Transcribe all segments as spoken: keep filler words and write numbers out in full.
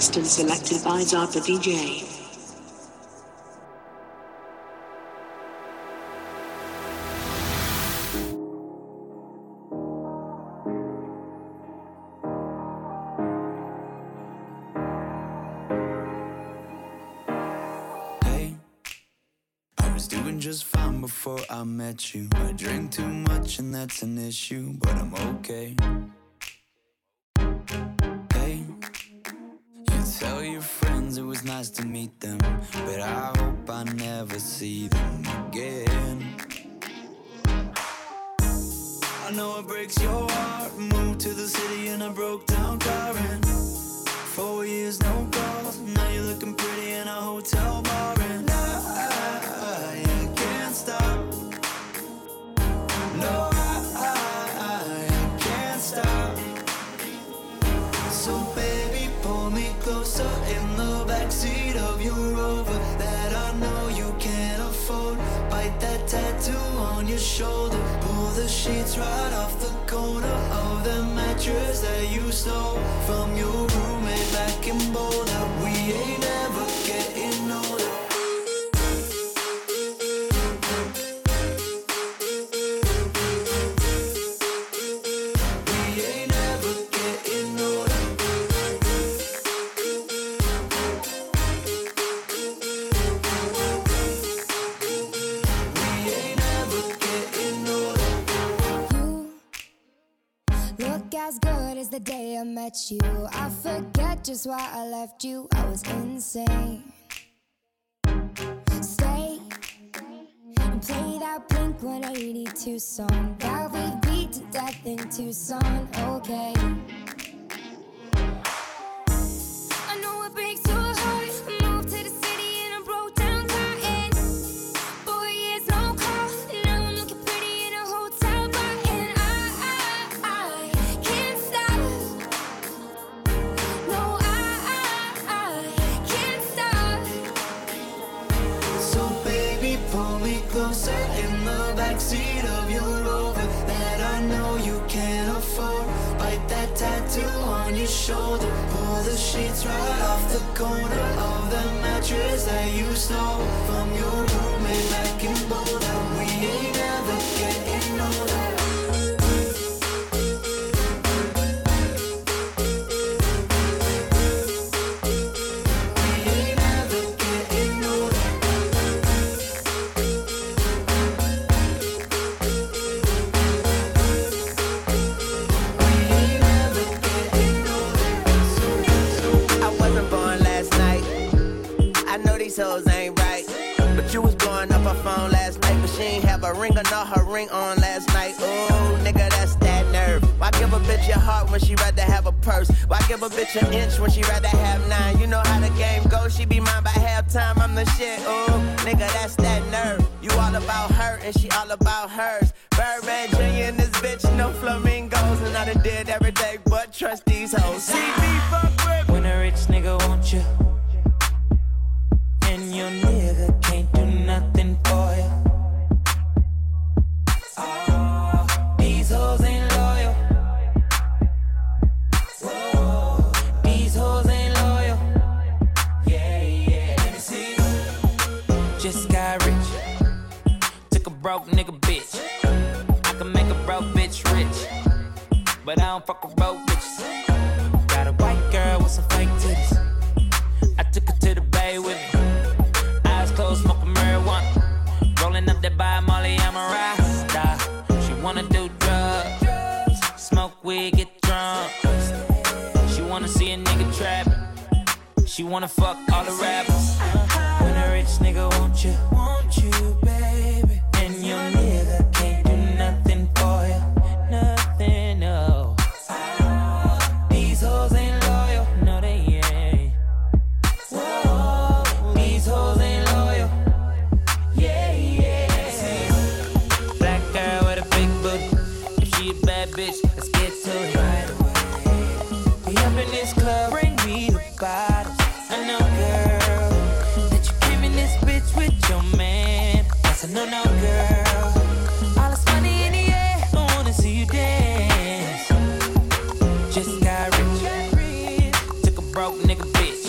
mixed and selected by Zappa D J. Just fine before I met you. I drink too much and that's an issue, but I'm okay. Hey, you tell your friends it was nice to meet them, but I hope I never see them again. I know it breaks your heart. Moved to the city in a broke down car and four years no calls. Now you're looking pretty in a hotel bar and I stop. No, I, I, I can't stop. So baby, pull me closer in the backseat of your Rover that I know you can't afford. Bite that tattoo on your shoulder. Pull the sheets right off the corner of the mattress that you stole from your roommate back in Boulder. We ain't ever getting older. As good as the day I met you, I forget just why I left you. I was insane. Stay and play that Blink one eighty-two song that we beat to death in Tucson. Okay. I know it breaks your heart. Moved to the city and I broke down crying. Four years no call. Now I'm looking pretty in a hotel bar and I, I, I can't stop. No, I, I, I can't stop. So baby, pull me closer in the backseat of your Rover that I know you can't afford. Bite that tattoo on your shoulder. Pull the sheets right off the corner of the mattress that you stole from your roommate back in Boulder. We ain't ever getting older. These hoes ain't right, but you was blowing up her phone last night, but she ain't have a ring or not her ring on last night. Ooh, nigga, that's that nerve. Why give a bitch your heart when she rather have a purse? Why give a bitch an inch when she rather have nine? You know how the game goes, she be mine by halftime, I'm the shit. Ooh, nigga, that's that nerve. You all about her and she all about hers. Birdman Junior and this bitch, no flamingos, and I done did every day but trust these hoes. C B fuck with when a rich nigga want you and your nigga can't do nothing for you. Oh, these hoes ain't loyal. Whoa, these hoes ain't loyal. Yeah, yeah, let me see. Just got rich. Took a broke nigga bitch. I can make a broke bitch rich, but I don't fuck with broke bitches. Got a white girl with some fake titties. I took her to the bay with me. Close, smoking marijuana, rolling up that by Molly, I'm a rasta. She wanna do drugs, smoke weed, get drunk. She wanna see a nigga trapping. She wanna fuck all the rappers. When a rich nigga want you, want you, baby, and your nigga can't do nothing for you, nothing, no. These hoes ain't loyal, no they ain't. Whoa, these hoes ain't. Bitch, let's get to it right away. We up in this club, bring me the bottles. I know, girl, that you came in this bitch with your man. That's a no-no, girl. All this money in the air, I wanna see you dance. Just got rich, took a broke nigga bitch.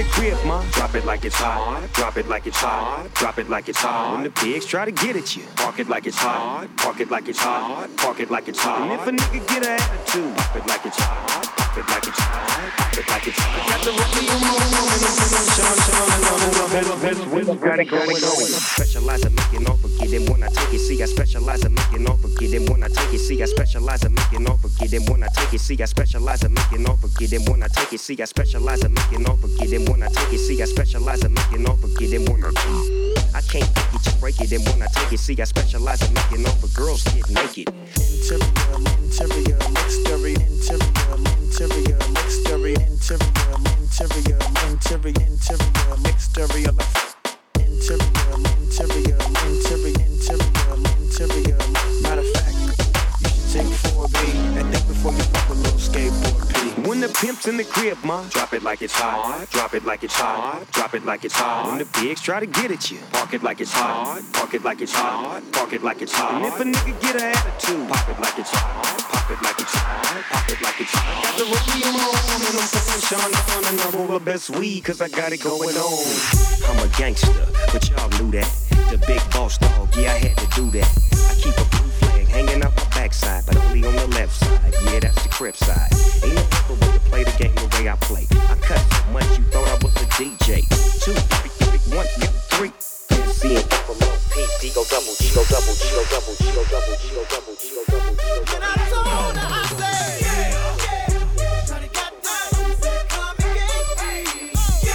crib, ma. Drop it like it's hot. Drop it like it's hot. Drop it like it's hot. When the pigs try to get at you, park it like it's hot. Park it like it's hot. Park it like it's hot. And if a nigga get an attitude, pop it like it's hot. Pop it like it's hot. Pop it like it's hot. Got the rookie on my woman, I'm feeling Sean, Sean, and I'm in the best when you got it going on. Specialize in making off forget them when I take it. See, I specialize in making off forget them when I take it. See, I specialize in making off forget them when I take it. See, I specialize in making off forget them when I take it. See, I specialize in making off forget them when I take it. See, I specialize in making off forget them when I take it. I can't take it, just break it, and when I take it, see, I specialize in making off for girls get naked. Interior, interior, exterior, interior, interior, exterior, interior, interior, interior, interior, exterior, interior, interior, interior, interior, interior. Matter of fact, you should take four B and think before you fuck a little skateboard. When the pimp's in the crib, ma, drop it like it's hot. Drop it like it's hot. Drop it like it's hot. When the pigs try to get at you, park it like it's hot. Park it like it's hot. Park it like it's hot. And if a nigga get an attitude, pop it like it's hot. Pop it like it's hot. Pop it like it's hot. Got the rookie on my arm and I'm feeling Sean Don and I roll the best weed cause I got it going on. I'm a gangster, but y'all knew that. The big boss dog, yeah, I had to do that. I keep a blue flag hanging out my backside, but only on the left side. Yeah, that's the crib side. Ain't no other way to play the game the way I play. I cut so much you thought I was a D J. Two, three, three, one, two, three. See it, double P, D go double, G go double, G go double, G go double, G go double, G go double, G go double. And I told her, I said, yeah, yeah. Shawty got nice, she said, come again. Yeah,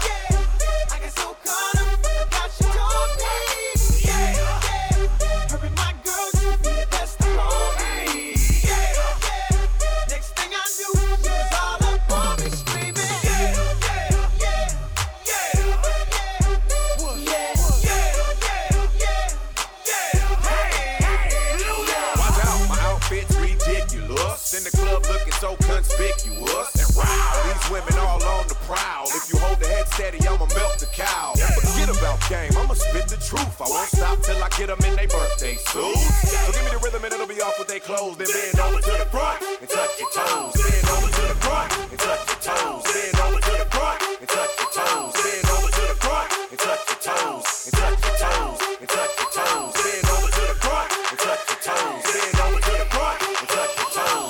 yeah. I got so caught up, I thought she told me. Yeah, yeah. Her and my girl, she be the best of all me. Yeah, yeah. Next thing I knew, she was all up on me screaming. Yeah, yeah, yeah, yeah, yeah. Yeah. In the club looking so conspicuous and wow, these women all on the prowl. If you hold the head steady, I'ma milk the cow. Forget about game, I'ma spit the truth. I won't stop till I get them in their birthday suits. So give me the rhythm and it'll be off with their clothes. Then bend over to the front and touch your toes. Bend over to the front and touch your toes. Bend over to the front and touch your toes. Bend over to the front and touch your toes. And touch your toes. And touch your toes. Bend over to the front and touch your toes. Bend over to the front and touch your toes.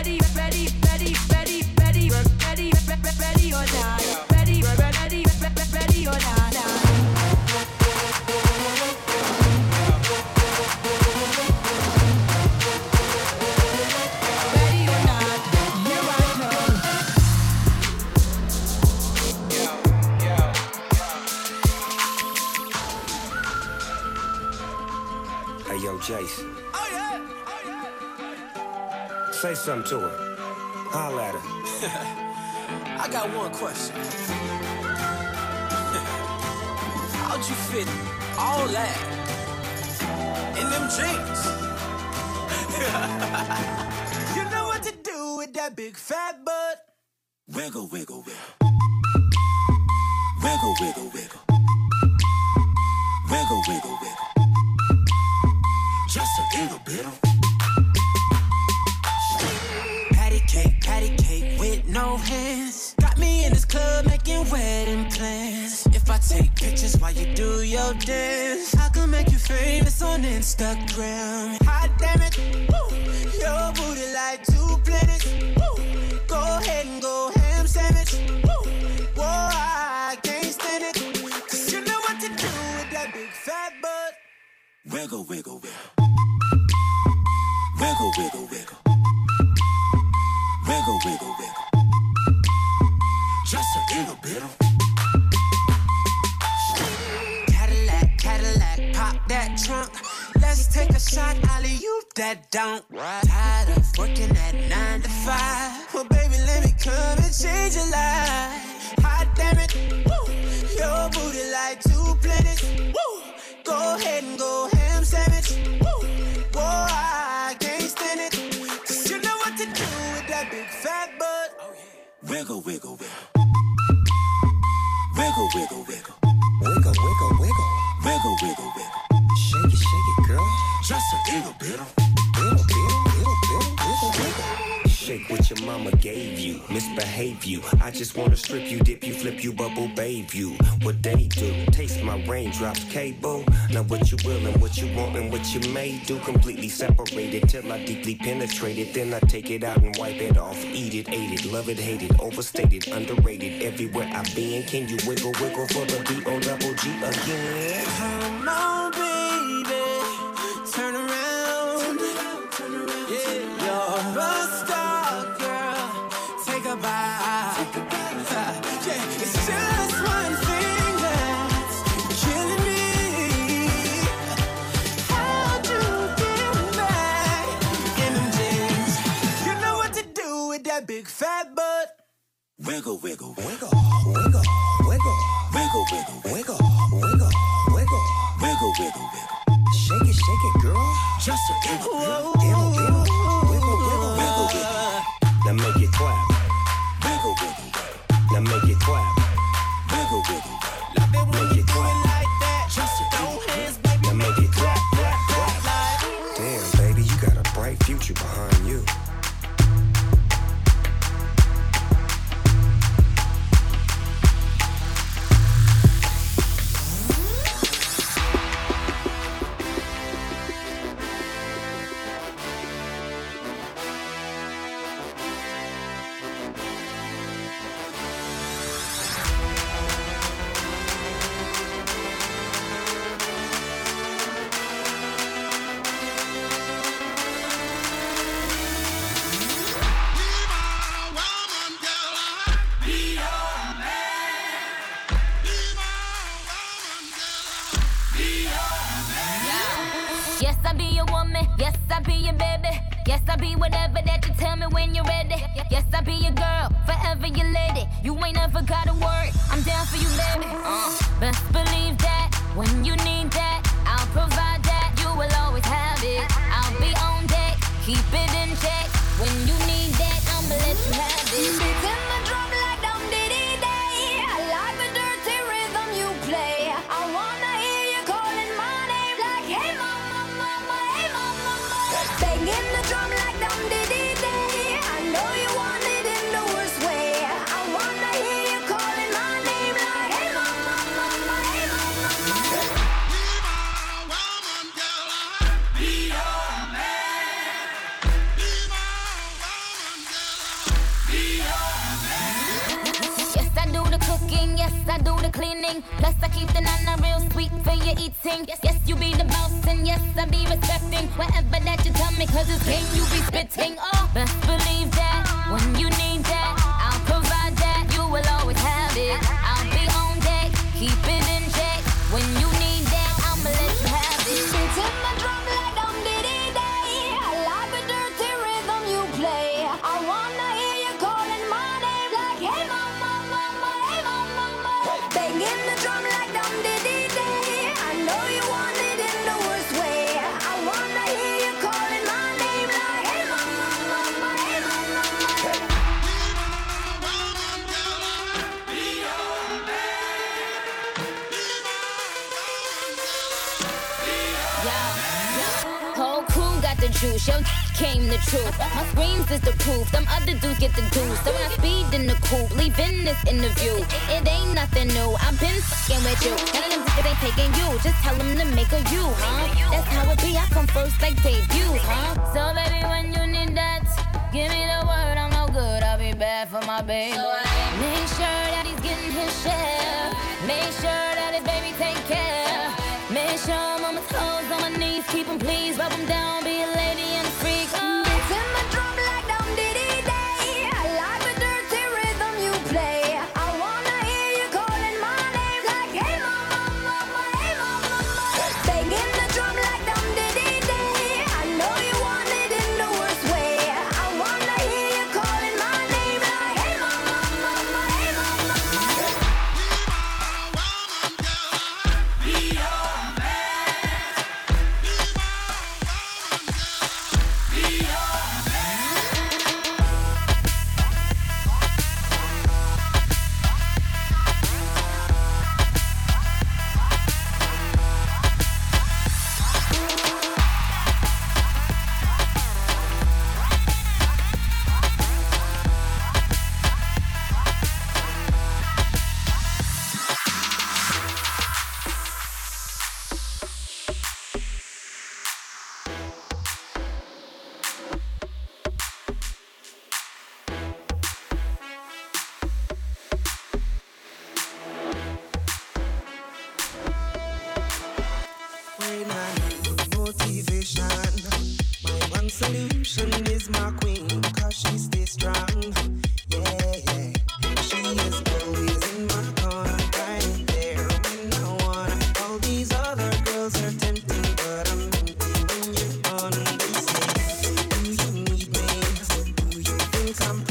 face. Oh yeah, oh yeah. Say something to her. Holla at her. I got one question. How'd you fit all that in them jeans? You know what to do with that big fat butt. Wiggle, wiggle, wiggle. Wiggle, wiggle, wiggle. Wiggle, wiggle, wiggle. Just a little bit of patty cake, patty cake with no hands. Got me in this club making wedding plans. If I take pictures while you do your dance, I can make you famous on Instagram. Hot damn it, woo. Your booty like two planets. Woo. Go ahead and go ham sandwich. Woo. Whoa, I can't stand it. Cause you know what to do with that big fat butt. Wiggle, wiggle, wiggle. Wiggle, wiggle, wiggle. Wiggle, wiggle, wiggle. Just a little bit of Cadillac, Cadillac, pop that trunk. Let's take a shot, alley-oop that don't. Tired of working at nine to five. Well, baby, let me come and change your life. Hot damn it, woo. Your booty like two planets. Woo. Go ahead and go ham sandwich. Woo. Whoa, I can't stand it. Cause you know what to do with that big fat butt. Oh, yeah. Wiggle, wiggle, wiggle. Wiggle, wiggle, wiggle. Wiggle, wiggle, wiggle. Wiggle, wiggle, wiggle. Shake it, shake it, girl. Just a little bit of Little, little, little, little, wiggle, wiggle. Shake what your mama gave you, misbehave you. I just wanna strip you, dip you, flip you, bubble bathe you. What they do, taste my raindrops, cable. Now what you will and what you want and what you may do. Completely separated till I deeply penetrate it. Then I take it out and wipe it off. Eat it, ate it, love it, hate it. Overstated, underrated. Everywhere I've been, can you wiggle, wiggle for the B O double G again? Come on, baby, turn around. Yeah, you're a star, girl. Take a bite. Yeah, it's just one thing that's killing me. How'd you get back in them jeans? You know what to do with that big fat butt. Wiggle, wiggle, wiggle, Wiggle, wiggle, wiggle, wiggle, wiggle, wiggle, wiggle. wiggle, wiggle, wiggle. Shake it, shake it, girl. Just a little bit. Wiggle, wiggle, wiggle, wiggle, Wiggle, wiggle. Now make it clap. Wiggle, wiggle, Now make it clap. wiggle, wiggle. Love it when you do it like that. Just throw hands, baby. Now make it clap, clap, clap. Damn, baby, you got a bright future behind you. Yes, I be your woman. Yes, I be your baby. Yes, I be whatever that you tell me when you're ready. Yes, I be your girl, forever your lady. You ain't never gotta worry. I'm down for you, baby. Uh, best believe that when you need that, I'll provide that. You will always have it. I'll be on deck, keep it in check. When you need that, I'ma let you have it. Beats in the drum like dum diddy day. I like the dirty rhythm you play. I wanna hear you calling my name like, hey mama, mama, hey mama, mama. Banging the drum like dum diddy day. I know you want it in the worst way. I wanna hear you calling my name like, hey mama, mama, hey mama, mama. Yes, I do the cooking, yes, I do the cleaning. Plus, I keep the nana real sweet for your eating. Yes, yes, you be the boss, and yes, I be respecting whatever that you tell me, cause it's game you be spitting. Oh, best believe that when you need that, I'll provide that. You will always have it. I'll be on deck, keep it in check. When you need that, I'ma let you have it. Beats in my drum like dum diddy. juice. Yo, came the truth. My screams is the proof. Them other dudes get the juice. So when I speed in the coupe, leaving this interview, it ain't nothing new. I've been fucking with you. None of them niggas ain't taking you. Just tell them to make a you, huh? That's how it be. I come first like debut, huh? So baby, when you need that, give me the word. I'm no good. I'll be bad for my baby. So make sure that he's getting his share. Make sure that his baby take care. Make sure I'm on my toes, on my knees. Keep him please, rub him down. Be a lady and a freak. Oh. Beats in my drum like Dum Diddy Day. I like the dirty rhythm you play. I wanna hear you calling my name like, hey mama, mama, hey mama, mama. Banging the drum like Dum Diddy Day. I know you want it in the worst way. I wanna hear you calling my name like, hey mama, mama, hey mama, mama. Be your man. Be your When I need motivation, my one solution is my queen, cause she stays strong. Yeah, yeah. She is always in my corner, right there when I wanna. All these other girls are tempting, but I'm empty when you're on. They say, do you need me? Do you think I'm